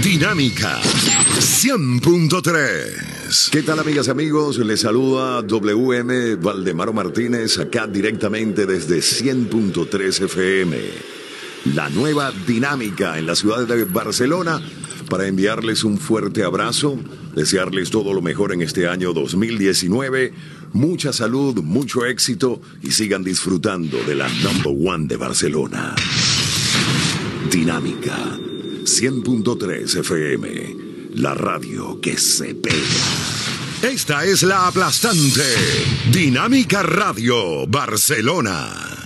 Dinámica 100.3. ¿Qué tal, amigas y amigos? Les saluda WM Valdemaro Martínez, acá directamente desde 100.3 FM. La nueva Dinámica en la ciudad de Barcelona, para enviarles un fuerte abrazo, desearles todo lo mejor en este año 2019, mucha salud, mucho éxito y sigan disfrutando de la #1 de Barcelona. Dinámica 100.3 FM, la radio que se pega. Esta es la aplastante Dinámica Radio Barcelona.